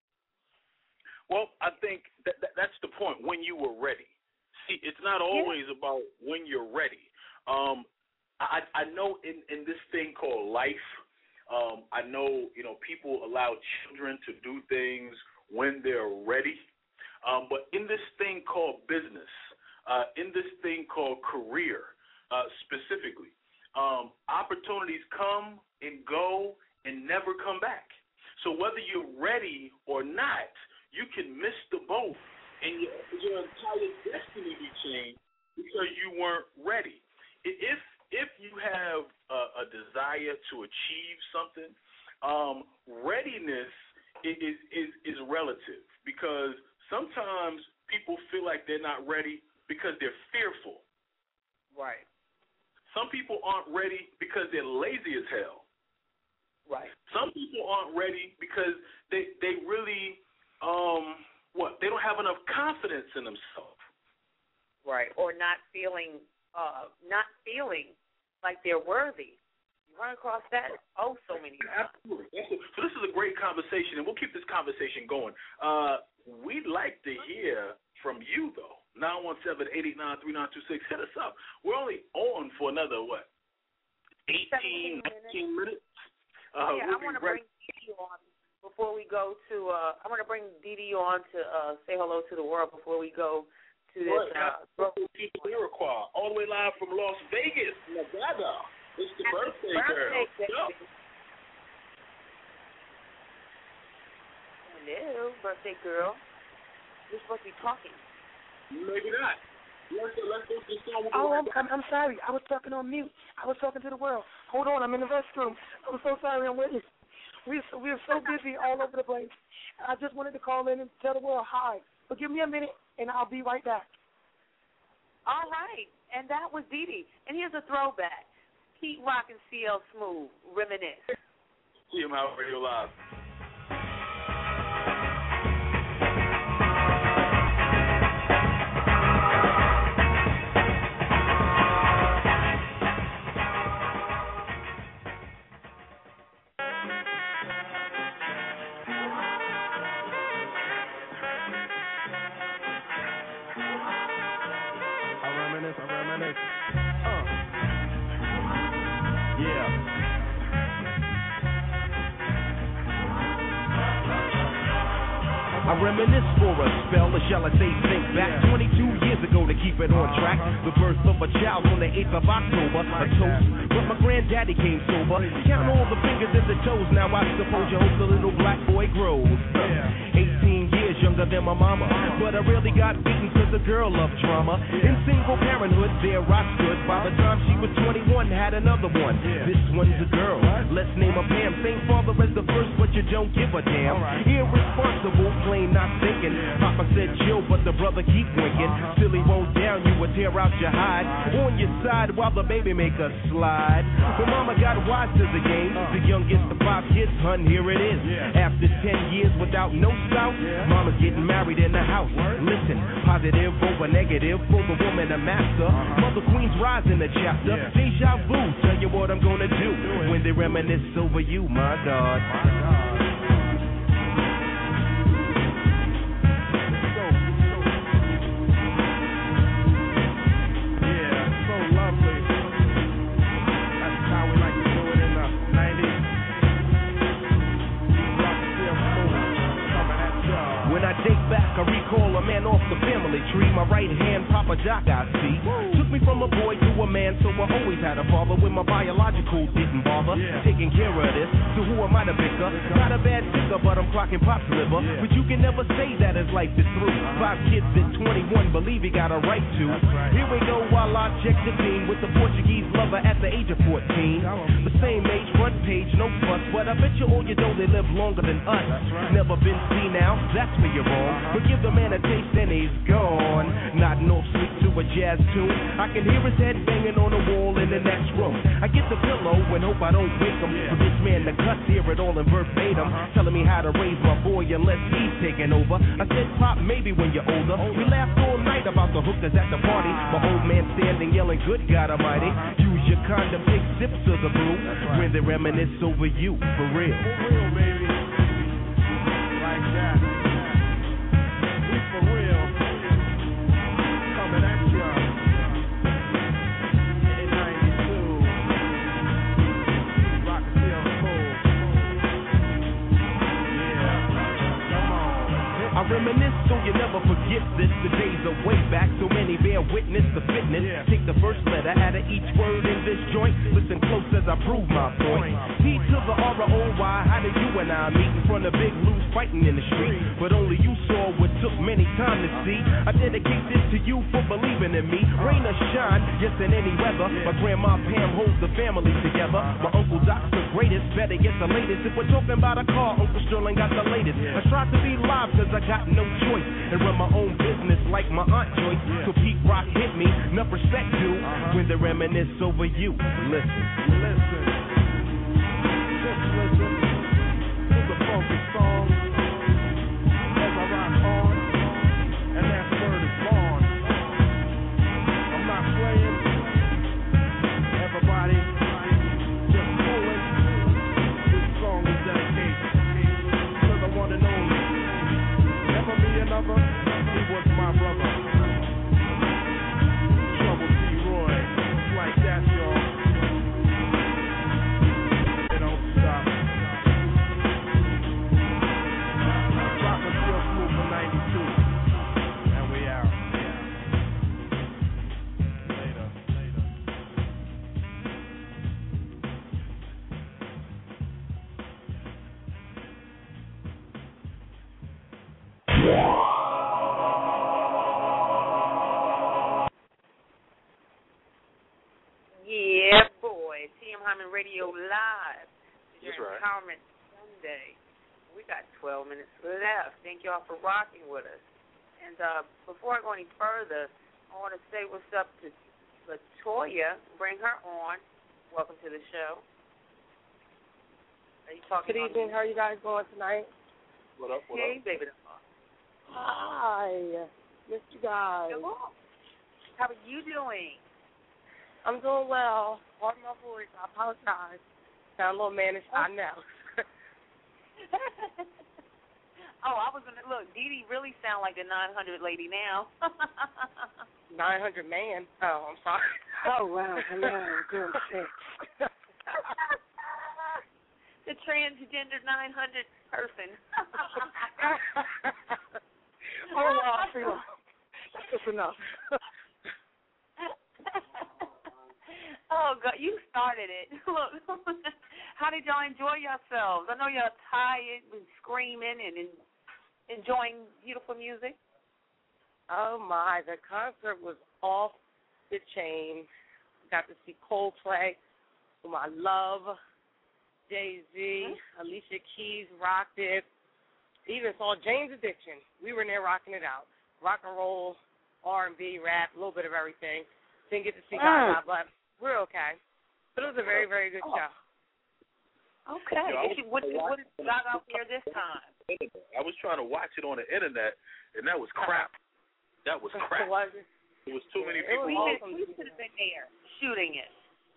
Well, I think that, that that's the point, when you were ready. See, it's not always yeah. about when you're ready. Um I, I know in, in this thing called life, um, I know, you know, people allow children to do things when they're ready. Um, but in this thing called business, uh, in this thing called career uh, specifically, um, opportunities come and go and never come back. So whether you're ready or not, you can miss the boat and your, your entire destiny be changed because you weren't ready. If If you have a, a desire to achieve something, um, readiness is, is is relative, because sometimes people feel like they're not ready because they're fearful. Right. Some people aren't ready because they're lazy as hell. Right. Some people aren't ready because they they really um what they don't have enough confidence in themselves. Right. Or not feeling uh not feeling. like they're worthy. You run across that oh so many times. Absolutely. So this is a great conversation, and we'll keep this conversation going. Uh, we'd like to hear from you, though. nine one seven, eight eight nine, three nine two six. Hit us up. We're only on for another, what, eighteen, nineteen minutes? Uh, yeah, we'll I want to right. bring Dee Dee on before we go to, uh, I want to bring Dee Dee on to uh, say hello to the world before we go to this Right, uh, Iroquois, all the way live from Las Vegas, Nevada. It's the birthday, birthday girl. Baby. Hello, birthday girl. You're supposed to be talking. Maybe not. Let's, let's go to the song. Oh, I'm, I'm, I'm sorry. I was talking on mute. I was talking to the world. Hold on, I'm in the restroom. I'm so sorry. I'm waiting. We're so, we're so busy all over the place. I just wanted to call in and tell the world hi. But give me a minute, and I'll be right back. All right, and that was Dee Dee. And here's a throwback. Pete Rock and C L Smooth, Reminisce. T M High Radio Live. I reminisce for a spell, or shall I say think back yeah. twenty-two years ago to keep it on track. The birth of a child on the eighth of October, a toast, but my granddaddy came sober. Count all the fingers and the toes, now I suppose you hope the little black boy grows. eighteen years younger than my mama, but I really got beaten cause the girl loved drama. In single parenthood, there I stood. By the time she was twenty-one, had another one. This one's a girl, let's name her Pam. Same father as the first, but you don't give a damn. Irresponsible, plain not thinking. Papa said chill, but the brother keep winking. Till he won't down, you would tear out your hide. On your side while the baby make a slide. But mama got wise to the game. The youngest of five kids, hun, here it is. After ten years without no spouse, mama's getting married in the house. Listen, positive over negative, for the woman a master. Mother Queen's rise in the chapter. Deja vu, tell you what I'm gonna do when they reminisce over you, my God. I recall a man off the family tree. My right hand, Papa Jock, I see. Took me from a boy to a man, so I always had a father. When my biological didn't bother yeah. taking care of this. So who am I to picker? Not a bad picker, but I'm clocking Pop's liver. Yeah. But you can never say that his life is through. Five kids at twenty-one, believe he got a right to. Right. Here we go while I check the team with the Portuguese lover at the age of fourteen. The same age, front page, no fuss. But I bet you all you know they live longer than us. Right. Never been seen now, that's where you're wrong. But give the man a taste and he's gone. Nodding off sweet to a jazz tune. I can hear his head banging on the wall in the next room. I get the pillow and hope I don't wake him. Yeah. For this man the cuts hear it all in verbatim. Uh-huh. Telling me how to raise my boy unless he's taking over. I said, Pop, maybe when you're older. older. We laughed all night about the hookers at the party. My old man standing yelling, good God Almighty. Uh-huh. Use your condom, take sips of the brew. Right. When they reminisce over you, for real. For real, baby. Like that. For real, coming at ya in ninety-two. Rock still full. Yeah, come on. I reminisce so you never forget this. The days are way back, so many bear witness the fitness. Yeah. Take the first letter out of each word in this joint. Listen close as I prove my point. P to the R O Y, how did you and I meet in front of Big Lou's fighting in the street? But only you saw what took many time to see. I dedicate this to you for believing in me. Rain or shine, yes in any weather. My grandma Pam holds the family together. My uncle Doc's the greatest, better get the latest. If we're talking about a car, Uncle Sterling got the latest. I tried to be live cause I got no choice and run my own business like my Aunt Joyce. So Pete Rock hit me, enough respect due when they reminisce over you. Listen, listen, just listen to the funky song. Another, he was my brother. Trouble T. Roy, like that, y'all. Yeah, boy. T M Hyman Radio Live. It's your That's right. Empowerment Sunday. We got twelve minutes left. Thank you all for rocking with us. And uh, before I go any further, I want to say what's up to Latoya. Bring her on. Welcome to the show. Are you talking? Good evening. How are you guys going tonight? What up? What hey, up? baby. Hi. Missed you guys. Hello. How are you doing? I'm doing well. Pardon my voice. I apologize. Sound a little mannish. I know. Oh, I was going to look. Dee Dee really sound like the nine hundred lady now. nine hundred man. Oh, I'm sorry. Oh, wow. Hello. Good sex. The transgender nine hundred person. Oh, wow. I feel that's just enough. Oh, God, you started it. Look, how did y'all enjoy yourselves? I know y'all tired and screaming and en- enjoying beautiful music. Oh, my. The concert was off the chain. Got to see Coldplay, whom I love, Jay-Z, mm-hmm. Alicia Keys rocked it. Even saw Jane's Addiction. We were in there rocking it out. Rock and roll, R and B, rap, a little bit of everything. Didn't get to see Gaga, mm. but we're okay. But it was a very, very good show. Okay. Yeah, was, what, what did Gaga wear this time? I was trying to watch it on the internet, and that was crap. That was crap. Was it? It was too many It people. We, awesome. we should have been there shooting it.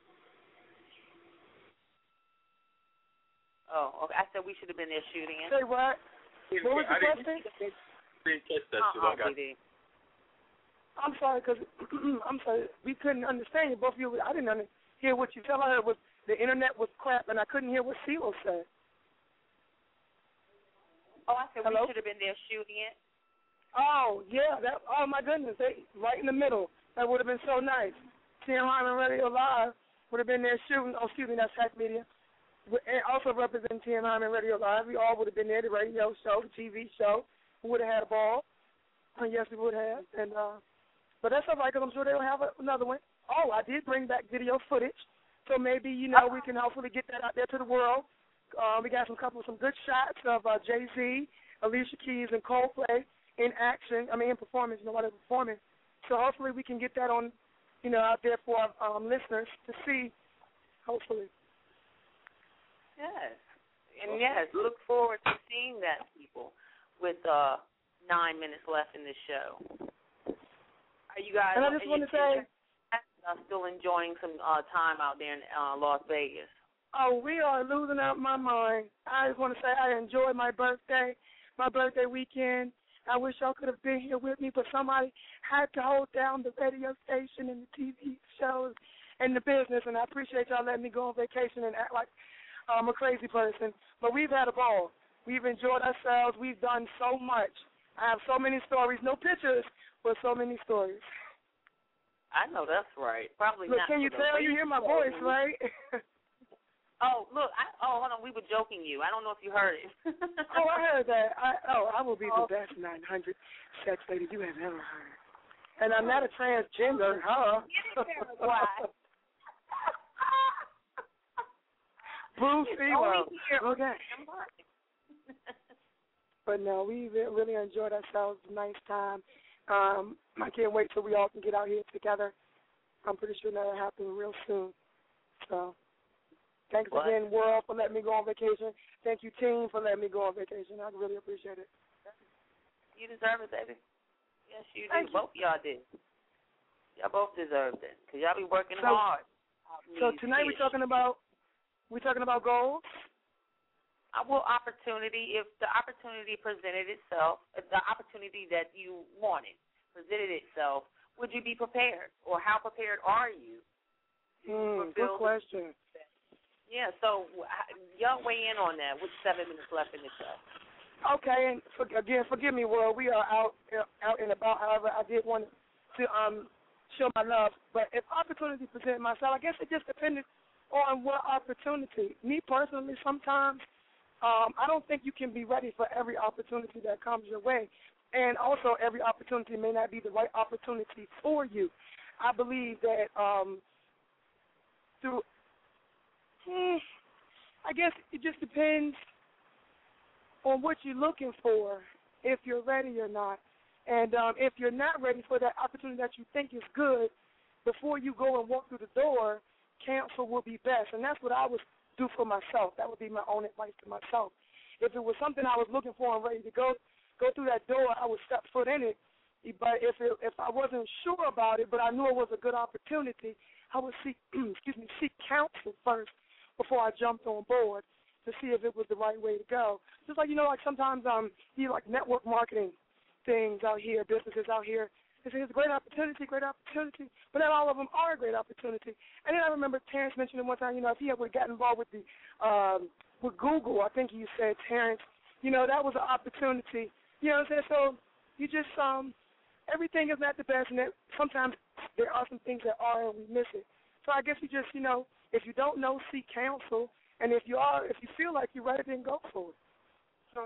Oh, okay. I said we should have been there shooting it. Say what? What was the I question? Didn't, didn't catch that shit. Uh-uh, I got I'm sorry, because I'm sorry, we couldn't understand you. Both of you, I didn't under, hear what you tell her. Was the internet was crap, and I couldn't hear what CeeLo said. Oh, I said Hello? we should have been there shooting it. Oh yeah, that. Oh my goodness, they right in the middle. That would have been so nice. T M Hyman Radio Live would have been there shooting. Oh, excuse me, that's Hack Media. And also representing T M Hyman Radio Live. We all would have been there. The radio show, the T V show. We would have had a ball. Uh, yes, we would have. And uh, but that's all right, because I'm sure they'll have a, another one. Oh, I did bring back video footage, so maybe you know we can hopefully get that out there to the world. Uh, we got some couple some good shots of uh, Jay-Z, Alicia Keys, and Coldplay in action. I mean, in performance. You know, while they're performing. So hopefully we can get that on, you know, out there for our um, listeners to see. Hopefully. Yes, and yes, look forward to seeing that, people, with uh, nine minutes left in this show. Are you guys? And I just want to say, I'm still enjoying some uh, time out there in uh, Las Vegas. Oh, we are losing out my mind. I just want to say I enjoyed my birthday, my birthday weekend. I wish y'all could have been here with me, but somebody had to hold down the radio station and the T V shows and the business, and I appreciate y'all letting me go on vacation and act like I'm a crazy person. But we've had a ball. We've enjoyed ourselves. We've done so much. I have so many stories, no pictures, but so many stories. I know that's right. Probably Look, not. can you tell? You hear my voice, right? Oh, look, I, oh, hold on, we were joking you. I don't know if you heard it. Oh, I heard that. I, oh, I will be the best nine hundred sex lady you have ever heard. And I'm not a transgender, huh? Why? Bruce Ewell. Okay. Okay. But no, we really enjoyed ourselves. Nice time. Um, I can't wait till we all can get out here together. I'm pretty sure that'll happen real soon. So, thanks what? again, world, for letting me go on vacation. Thank you, team, for letting me go on vacation. I really appreciate it. You deserve it, baby. Yes, you Thank do. you. Both of y'all did. Y'all both deserved it because y'all be working So- hard. So tonight we're talking about we're talking about goals. Uh, well, opportunity. If the opportunity presented itself, if the opportunity that you wanted presented itself, would you be prepared, or how prepared are you? Mm, good question. Yeah. So uh, y'all weigh in on that. With seven minutes left in the show. Okay, and for, again, forgive me, world. We are out out and about. However, I did want to um show my love. But if opportunity presented myself, I guess it just depended on what opportunity. Me personally, sometimes um, I don't think you can be ready for every opportunity that comes your way. And also, every opportunity may not be the right opportunity for you. I believe that um, through, hmm, I guess it just depends on what you're looking for, if you're ready or not. And um, if you're not ready for that opportunity that you think is good, before you go and walk through the door, cancel will be best. And that's what I would do for myself. That would be my own advice to myself. If it was something I was looking for and ready to go go through that door, I would step foot in it. But if it, if I wasn't sure about it, but I knew it was a good opportunity, I would seek excuse me seek counsel first before I jumped on board to see if it was the right way to go. Just like, you know, like sometimes um you like network marketing things out here, businesses out here. They say it's a great opportunity, great opportunity, but not all of them are a great opportunity. And then I remember Terrence mentioning one time, you know, if he ever got involved with the um, with Google, I think you said, Terrence, you know, that was an opportunity. You know what I'm saying? So you just um everything is not the best, and that sometimes there are some things that are, and we miss it. So I guess you just, you know, if you don't know, seek counsel, and if you are, if you feel like you're ready, then go for it. So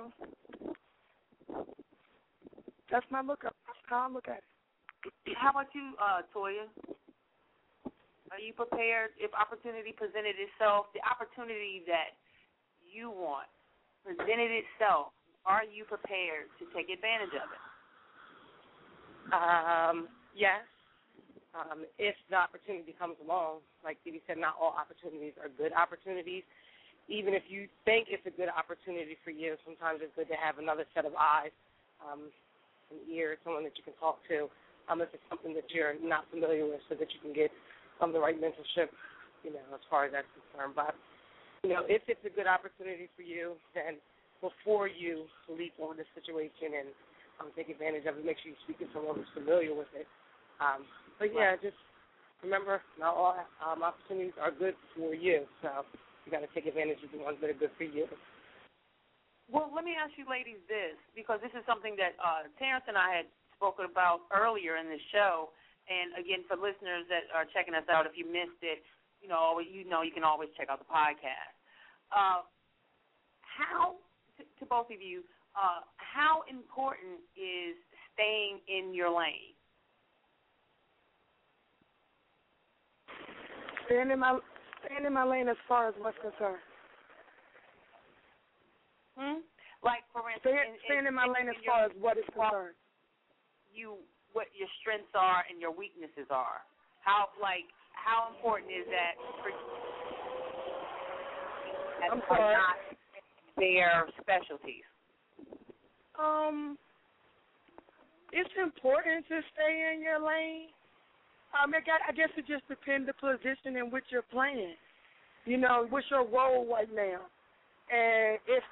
that's my look up. That's how I look at it. How about you, uh, Toya? Are you prepared if opportunity presented itself, the opportunity that you want presented itself, are you prepared to take advantage of it? Um, yes. Um, if the opportunity comes along, like Didi said, not all opportunities are good opportunities. Even if you think it's a good opportunity for you, sometimes it's good to have another set of eyes, um, an ear, someone that you can talk to, um, if it's something that you're not familiar with, so that you can get um, the right mentorship, you know, as far as that's concerned. But, you know, if it's a good opportunity for you, then before you leap on this situation and um, take advantage of it, make sure you speak to someone who's familiar with it. Um, but, yeah, just remember, not all um, opportunities are good for you, so you got to take advantage of the ones that are good for you. Well, let me ask you ladies this, because this is something that uh, Terrence and I had spoken about earlier in the show. And, again, for listeners that are checking us out, if you missed it, you know, you know you can always check out the podcast. Uh, how, to, to both of you, uh, how important is staying in your lane? Staying in my, staying in my lane as far as what's concerned. Hmm? Like, for instance, staying, in, staying in, in my in, lane in as far as what is concerned. You, what your strengths are and your weaknesses are. How, like, how important is that for you? I'm sorry. Not their specialties. Um, it's important to stay in your lane. Um, it got, I guess it just depends the position in which you're playing. You know, what's your role right now? And if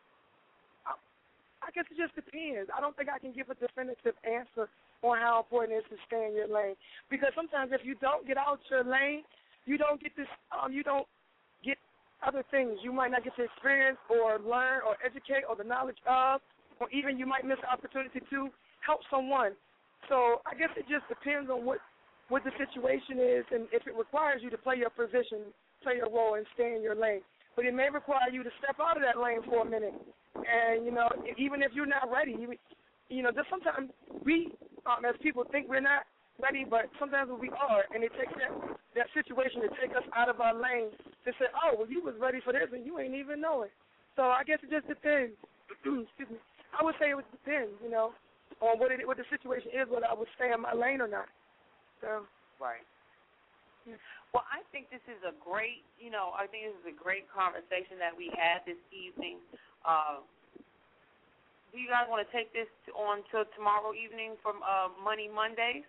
I guess it just depends. I don't think I can give a definitive answer on how important it is to stay in your lane. Because sometimes if you don't get out your lane, you don't get this. Um, you don't get other things. You might not get to experience or learn or educate or the knowledge of, or even you might miss the opportunity to help someone. So I guess it just depends on what, what the situation is and if it requires you to play your position, play your role, and stay in your lane. But it may require you to step out of that lane for a minute. And, you know, even if you're not ready, you, you know, just sometimes we, um, as people, think we're not ready, but sometimes we are. And it takes that, that situation to take us out of our lane to say, oh, well, you was ready for this and you ain't even know it. So I guess it just depends. Excuse me. I would say it would depend, you know, on what, it, what the situation is, whether I would stay in my lane or not. So. Right. Well, I think this is a great, you know, I think this is a great conversation that we had this evening. Uh, do you guys want to take this to, on to tomorrow evening from uh, Money Mondays?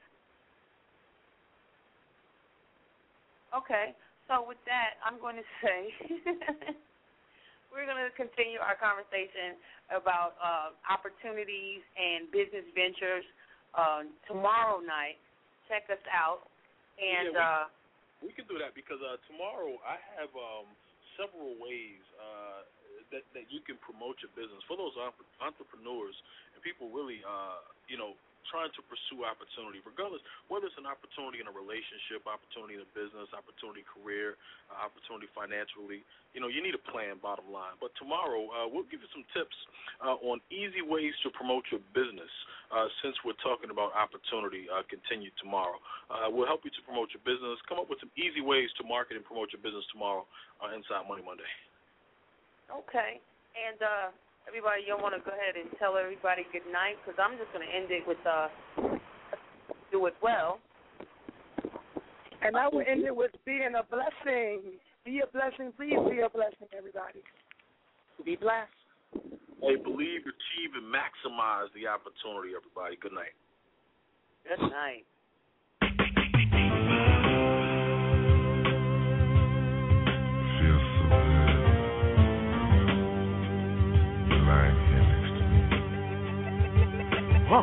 Okay. So with that, I'm going to say we're going to continue our conversation about uh, opportunities and business ventures uh, tomorrow night. Check us out. And yeah, we, uh, we can do that because uh, tomorrow I have um, several ways uh, that, that you can promote your business for those entrepreneurs and people really, uh, you know, trying to pursue opportunity, regardless, whether it's an opportunity in a relationship, opportunity in a business, opportunity career, uh, opportunity financially, you know, you need a plan, bottom line. But tomorrow, uh, we'll give you some tips uh, on easy ways to promote your business. Uh, since we're talking about opportunity, uh, continue tomorrow. Uh, we'll help you to promote your business, come up with some easy ways to market and promote your business tomorrow uh, inside Money Monday. Okay. And uh, everybody, you'll want to go ahead and tell everybody good night, because I'm just going to end it with uh, do it well. And I will end it with being a blessing. Be a blessing. Please be a blessing, everybody. Be blessed. Hey, believe, achieve, and maximize the opportunity, everybody. Good night. Good night. Huh.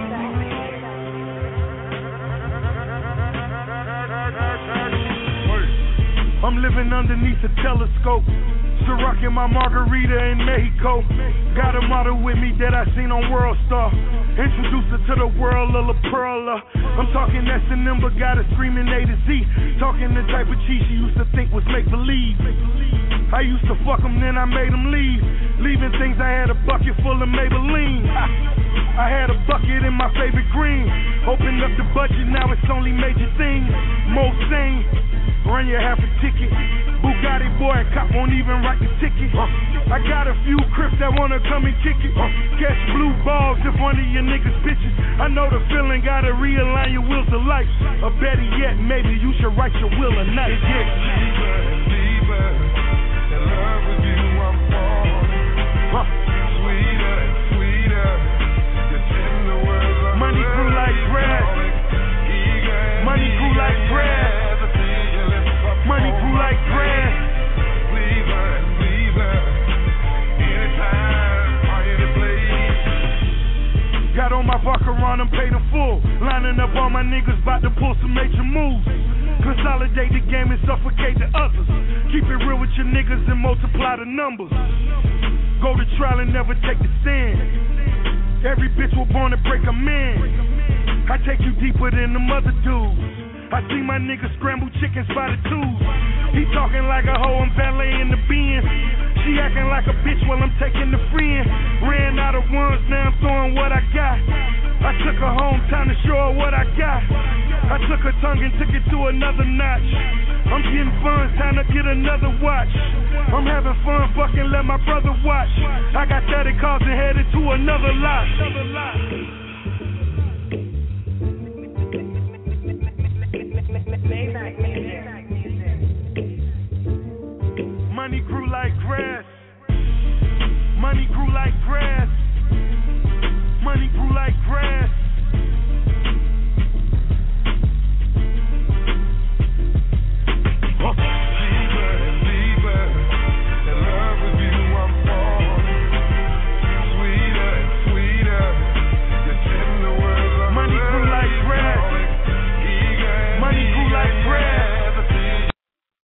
I'm living underneath a telescope, Ciroc in my margarita in Mexico. Got a model with me that I seen on World Star. Introduced her to the world of La Perla. I'm talking S and M, but got her screaming A to Z. Talking the type of cheese she used to think was make-believe. I used to fuck them, then I made them leave. Leaving things, I had a bucket full of Maybelline. I had a bucket in my favorite green. Opened up the budget, now it's only major things. Most sing, run your half a ticket. Bugatti boy, cop won't even write the ticket. I got a few crips that wanna come and kick it. Catch blue balls if one of your niggas bitches. I know the feeling, gotta realign your wheels of life. Or better yet, maybe you should write your will of night. It gets deeper and deeper. In love with you, I'm falling. Huh. Sweeter and sweeter. Your tender words are money grew like bread. Money grew like bread. Money grew like bread. Leave her, leave her. Anytime, any place. Got on my Baccarat and paid in full. Lining up all my niggas, about to pull some major moves. Consolidate the game and suffocate the others. Keep it real with your niggas and multiply the numbers. Go to trial and never take the stand. Every bitch was born to break a man. I take you deeper than the mother dudes. I see my niggas scramble chickens by the twos. He talking like a hoe, I'm valeting the Benz. She acting like a bitch while I'm taking the friend. Ran out of ones, now I'm throwing what I got. I took her home, time to show her what I got. I took her tongue and took it to another notch. I'm getting fun, time to get another watch. I'm having fun, fucking let my brother watch. I got thirty cars and headed to another lot.